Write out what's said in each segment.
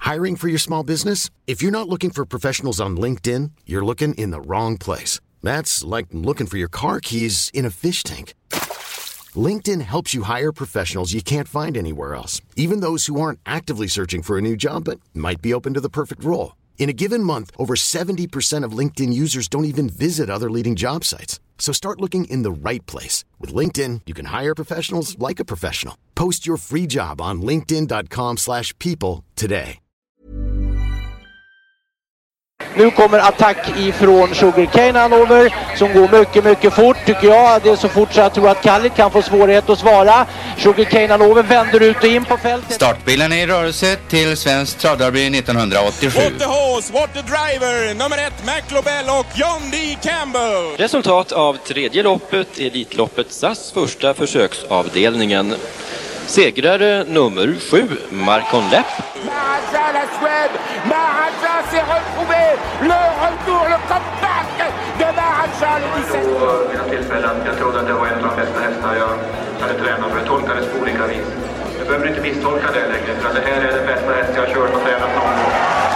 Hiring for your small business? If you're not looking for professionals on LinkedIn, you're looking in the wrong place. That's like looking for your car keys in a fish tank. LinkedIn helps you hire professionals you can't find anywhere else, even those who aren't actively searching for a new job but might be open to the perfect role. In a given month, over 70% of LinkedIn users don't even visit other leading job sites. So start looking in the right place. With LinkedIn, you can hire professionals like a professional. Post your free job on linkedin.com/people today. Nu kommer attack ifrån Sugarcane Hanover som går mycket fort tycker jag. Det är så fort så jag tror att Khalid kan få svårighet att svara. Sugarcane Hanover vänder ut och in på fältet. Startbilen är i rörelse till Svensk Travderby 1987. What the horse, what the driver, nummer 1 McLobell och John D. Campbell. Resultat av tredje loppet, Elitloppet SAS första försöksavdelningen. Segrare nummer 7, Marcon Lepp. Maharaja, la Suède, Maharaja s'est retrouvé, le retour, le comeback de Maharaja, le 17. Vid tillfällen, jag trodde att det var en av de bästa hästar jag hade tränat, för det tolkades på olika vis. Jag behöver inte misstolka det längre, för det här är den bästa häst jag har kört och tränat någon gång.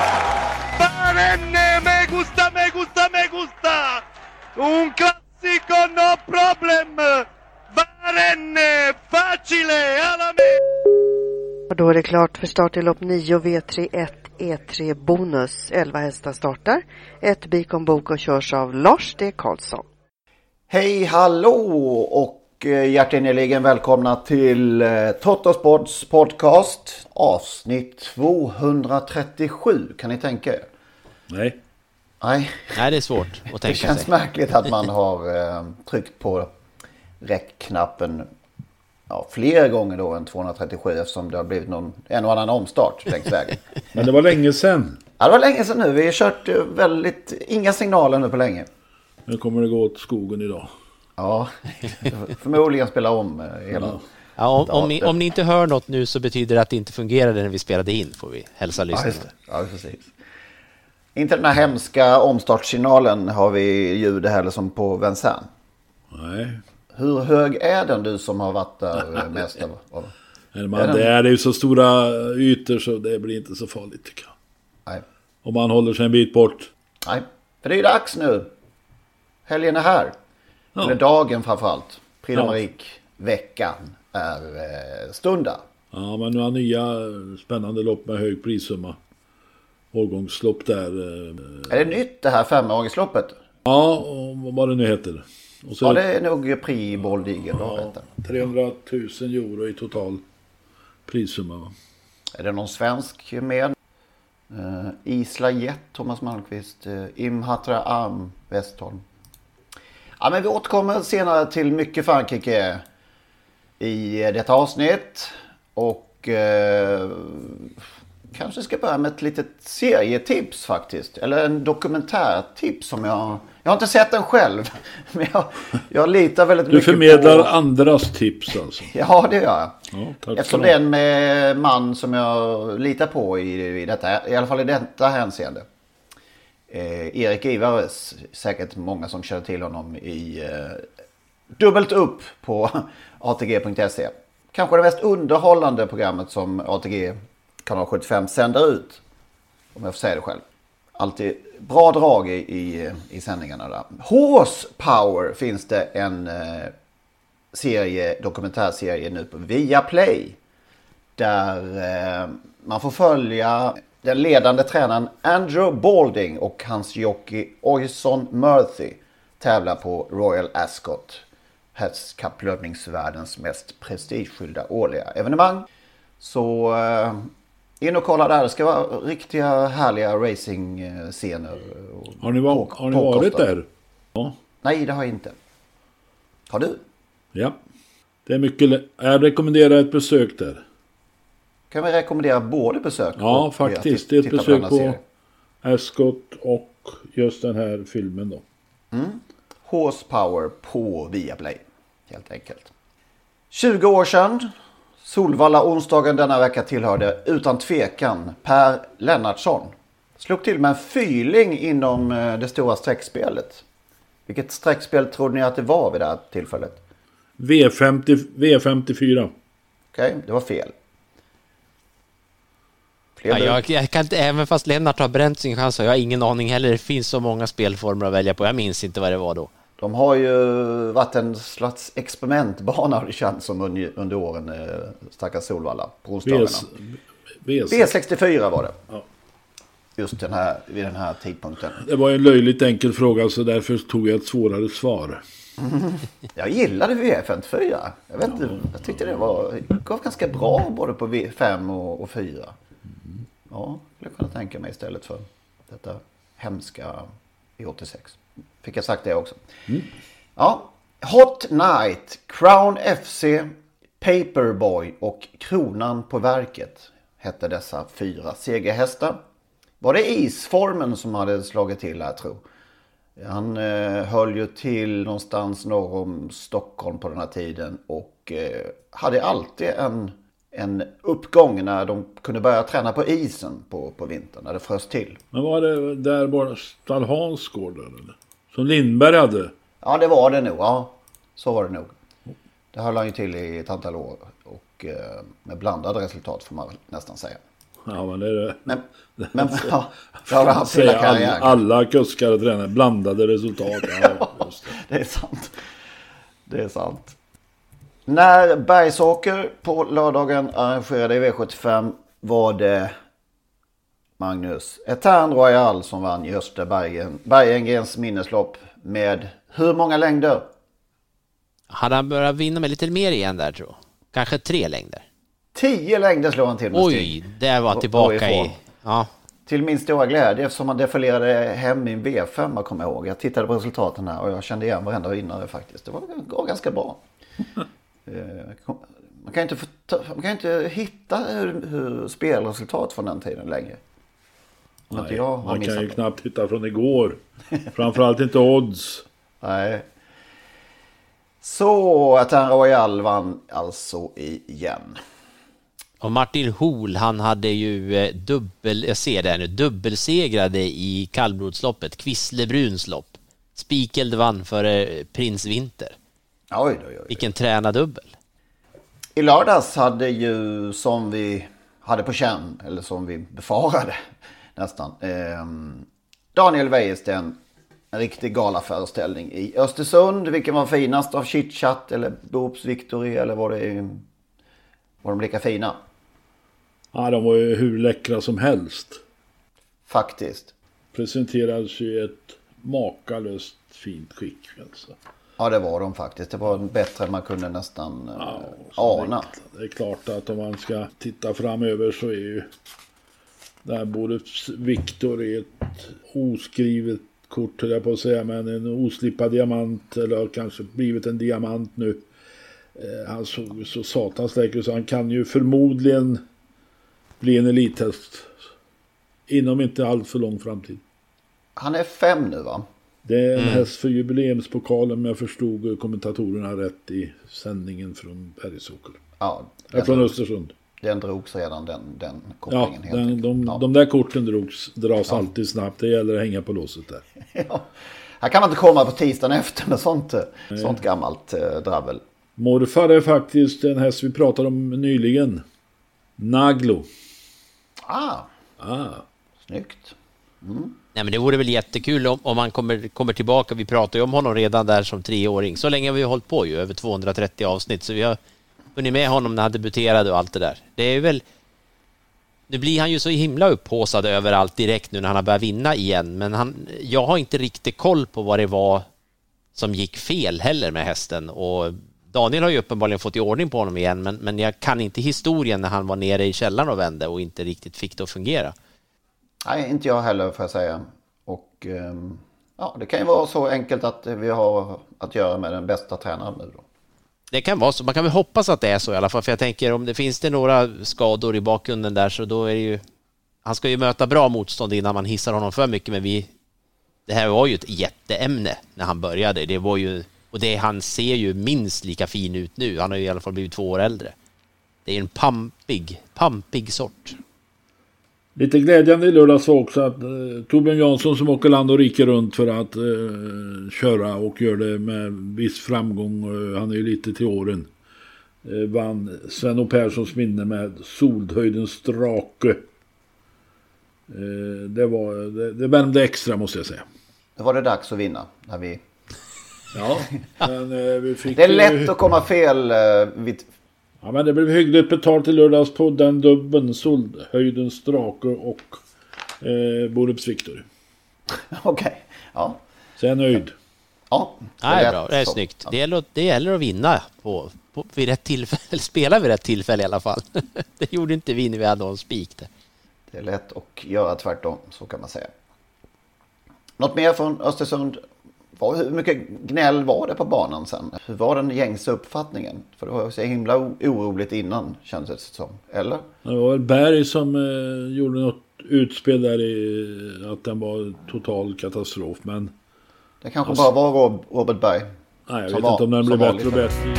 Barenne, me gusta, me gusta, me gusta! Un classico, no problem! Barenne, facile, alla me! Och då är det klart för start i lopp 9 V31 E3 bonus. 11 hästar startar. Ett Bikon Bok och körs av Lars D. Karlsson. Hej, hallå och hjärtinnerligen välkomna till Totosports podcast avsnitt 237. Kan ni tänka er? Nej. Nej, det är svårt att tänka sig. Det känns märkligt att man har tryckt på räckknappen fler gånger då än 237 eftersom det har blivit en och annan omstart längs vägen. Men det var länge sedan. Ja, det var länge sedan nu. Vi har kört inga signaler nu på länge. Nu kommer det gå åt skogen idag. Ja, förmodligen spela om hela. Ja, om ni inte hör något nu så betyder det att det inte fungerade när vi spelade in, får vi hälsa lyssnarna. Ja, precis. Inte den här hemska omstartssignalen har vi ljud heller som på Vincennes. Nej. Hur hög är den, du som har varit där mest av? Det är ju så stora ytor så det blir inte så farligt tycker jag. Nej. Om man håller sig en bit bort. Nej, för det är ju dags nu. Helgen är här. Ja. Eller dagen framförallt. Prix d'Amérique veckan är stunda. Ja, men nu har nya spännande lopp med hög prissumma. Årgångslopp där. Är det nytt det här 5-åringsloppet? Ja, och vad det nu heter. Och så ja, det är nog Prix Boldigen. Ja, 300 000 euro i total prissumma. Är det någon svensk med? Isla Jet, Thomas Malmqvist, Imhatra Arm, Westholm. Ja, men vi återkommer senare till mycket Frankrike i detta avsnitt. Och kanske ska börja med ett litet serietips faktiskt. Eller en dokumentärtips som jag har inte sett den själv. Men jag litar väldigt mycket på... Du förmedlar andras tips alltså. Ja, det gör jag. Ja, eftersom det är en man som jag litar på i detta, i alla fall i detta hänseende. Erik Ivares, säkert många som känner till honom i dubbelt upp på ATG.se. Kanske det mest underhållande programmet som ATG kanal 75 sänder ut, om jag får säga det själv. Alltid bra drag i sändningarna där. Horsepower finns det en dokumentärserie nu på Viaplay. Där man får följa den ledande tränaren Andrew Balding och hans jockey Oyson Murphy tävlar på Royal Ascot, hästkapplöpningsvärldens mest prestigefyllda årliga evenemang. Så in och kolla där, det ska vara riktiga härliga racing-scener. Har ni varit där? Ja. Nej, det har jag inte. Har du? Ja, det är mycket. Jag rekommenderar ett besök där. Kan vi rekommendera både besök? Ja, faktiskt. Det är ett besök på Ascot och just den här filmen då. Horsepower på Viaplay, helt enkelt. 20 år sedan, Solvalla onsdagen denna vecka tillhörde utan tvekan Per Lennartsson. Slog till med en fyling inom det stora sträckspelet. Vilket sträckspel trodde ni att det var vid det här tillfället? V54. Okej, det var fel. Jag kan inte, även fast Lennart har bränt sin chans, jag har ingen aning heller. Det finns så många spelformer att välja på. Jag minns inte vad det var då. De har ju varit en slags experimentbana, det känns som under åren, stackars Solvalla, på onsdagarna. V64 var det. Ja. Just vid den här tidpunkten. Det var en löjligt enkel fråga, så därför tog jag ett svårare svar. Jag gillade V54. Jag vet inte, jag tyckte det gav ganska bra både på V5 och 4. Ja, jag kunde tänka mig istället för detta hemska V86. Fick jag sagt det också. Ja, Hot Night, Crown FC, Paperboy och Kronan på verket hette dessa 4 segerhästar. Var det isformen som hade slagit till här, tror han höll ju till någonstans norr om Stockholm på den här tiden och hade alltid en uppgång när de kunde börja träna på isen på vintern, när det frös till. Men var det där bara Stallhans gård eller? Som Lindberg hade? Ja, det var det nog. Ja, så var det nog. Det höll han ju till i ett antal år och med blandade resultat får man nästan säga. Ja, men det är det. Men ja, alla kuskar och tränare blandade resultat. Ja, det är sant. Det är sant. När Bergsåker på lördagen arrangerade i V75 var det Magnus Etern Royal som vann i Öster Bergengrens minneslopp med hur många längder? Hade han börjat vinna med lite mer igen där, tror jag. Kanske 3 längder. 10 längder slår han till med Stig. Oj, det var tillbaka i... Ja. Till min stora glädje, eftersom han defilerade hem i en V5, jag kommer ihåg. Jag tittade på resultaten här och jag kände igen varenda vinnare faktiskt. Det var ganska bra. Man kan inte hitta hur spelresultat från den tiden längre. Nej, man kan ju knappt hitta från igår. Framförallt inte odds. Nej. Så att han Royal vann alltså igen. Och Martin Hohl, han hade ju dubbelsegrade i kallblodsloppet, Kvisslebruns lopp. Spikeld vann för Prins Winter. Oj. Vilken tränardubbel. I lördags hade ju, som vi hade på känn, eller som vi befarade nästan, Daniel Wäjersten en riktig galaföreställning i Östersund. Vilken var finast av Chitchat eller Boops Victory, eller var de lika fina? Ja, de var ju hur läckra som helst. Faktiskt. Presenterades ju ett makalöst fint skick alltså. Ja, det var de faktiskt. Det var bättre än man kunde nästan ana. Det är klart att om man ska titta framöver så är ju där både Victor är ett oskrivet kort, höll jag på att säga, men en oslipad diamant, eller kanske blivit en diamant nu. Han såg så satans läcker, så han kan ju förmodligen bli en elithäst inom inte allt för lång framtid. Han är 5 nu, va? Det är en häst för jubileumspokalen, men jag förstod kommentatorerna rätt i sändningen från Bergsåker. Ja, från Östersund. Den drogs redan, den kopplingen. Ja, de där korten dras alltid snabbt. Det gäller att hänga på låset där. Ja. Här kan man inte komma på tisdagen efter med sånt gammalt dravel. Morfar är faktiskt en häst vi pratade om nyligen. Naglo. Snyggt. Nej, men det vore väl jättekul om han kommer tillbaka. Vi pratade ju om honom redan där som 3-åring. Så länge har vi hållit på ju, över 230 avsnitt. Så vi har hunnit med honom när han debuterade och allt det där. Det är väl... Nu blir han ju så himla upphåsad överallt direkt nu när han har börjat vinna igen. Men jag har inte riktigt koll på vad det var som gick fel heller med hästen. Och Daniel har ju uppenbarligen fått i ordning på honom igen. Men jag kan inte historien när han var nere i källaren och vände och inte riktigt fick det att fungera. Nej, inte jag heller, får jag säga. Och det kan ju vara så enkelt att vi har att göra med den bästa tränaren nu då. Det kan vara så. Man kan väl hoppas att det är så i alla fall. För jag tänker, om det finns några skador i bakgrunden där, så då är det ju... Han ska ju möta bra motstånd innan man hissar honom för mycket. Men det här var ju ett jätteämne när han började. Det var ju... Och han ser ju minst lika fin ut nu. Han har ju i alla fall blivit 2 år äldre. Det är en pampig sort. Lite glädjande i lördags var också att Torbjörn Jansson, som åker land och rike runt för att köra och gör det med viss framgång, han är ju lite till åren, vann Sven och Perssons minne med Soldhöjdens drake. Det värmde extra, måste jag säga. Då var det dags att vinna. När vi... Ja, men vi fick... Det är lätt att komma fel. Ja, men det blev hyggligt betalt i lördags på den dubben. Höjdens Drake och Borups Victor. Okej, ja. Så jag är nöjd. Ja, det är bra. Det är snyggt. Ja. Det gäller att vinna vid rätt tillfälle. Spela vid rätt tillfälle i alla fall. Det gjorde inte vi när vi hade en spik där. Det är lätt att göra tvärtom, så kan man säga. Något mer från Östersund? Hur mycket gnäll var det på banan sen? Hur var den gängse uppfattningen? För det var så himla oroligt innan, kändes det som. Eller? Det var väl Berg som gjorde något utspel där i att den var total katastrof. Men det kanske bara var Robert Berg. Nej, jag vet inte om den blev bättre och bättre.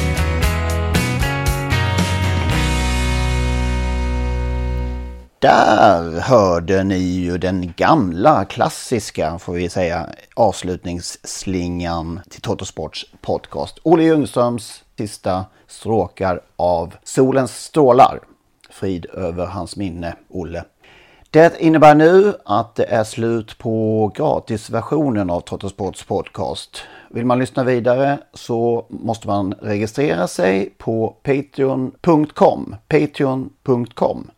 Där hörde ni ju den gamla klassiska, får vi säga, avslutningsslingan till Totosports podcast. Olle Ljungströms sista stråkar av Solens strålar. Frid över hans minne, Olle. Det innebär nu att det är slut på gratisversionen av Totosports podcast. Vill man lyssna vidare så måste man registrera sig på patreon.com. Patreon.com.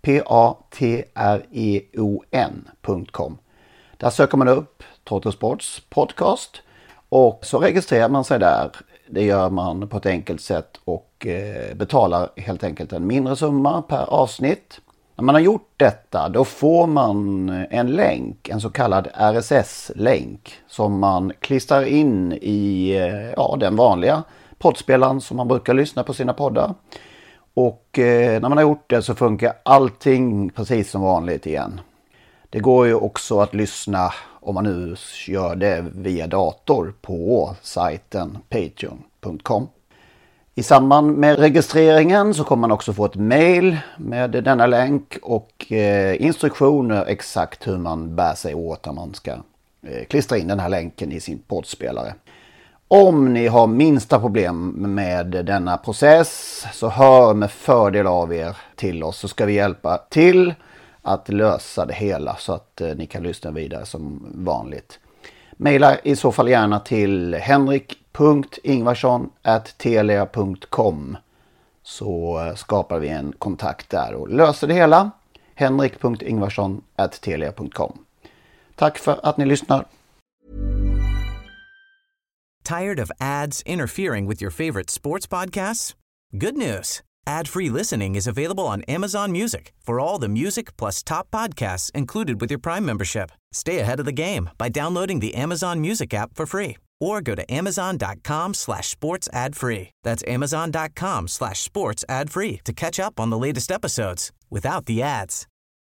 patreon.com. Där söker man upp Totosports podcast och så registrerar man sig där. Det gör man på ett enkelt sätt och betalar helt enkelt en mindre summa per avsnitt. När man har gjort detta då får man en länk, en så kallad RSS-länk som man klistrar in i den vanliga poddspelaren som man brukar lyssna på sina poddar. Och när man har gjort det så funkar allting precis som vanligt igen. Det går ju också att lyssna, om man nu gör det via dator, på sajten patreon.com. I samband med registreringen så kommer man också få ett mail med denna länk och instruktioner exakt hur man bär sig åt när man ska klistra in den här länken i sin poddspelare. Om ni har minsta problem med denna process så hör med fördel av er till oss, så ska vi hjälpa till att lösa det hela så att ni kan lyssna vidare som vanligt. Maila i så fall gärna till henrik.ingvarsson@telia.com så skapar vi en kontakt där och löser det hela. henrik.ingvarsson@telia.com. Tack för att ni lyssnar. Tired of ads interfering with your favorite sports podcasts? Good news. Ad-free listening is available on Amazon Music for all the music plus top podcasts included with your Prime membership. Stay ahead of the game by downloading the Amazon Music app for free or go to amazon.com/sports ad free. That's amazon.com/sports ad free to catch up on the latest episodes without the ads.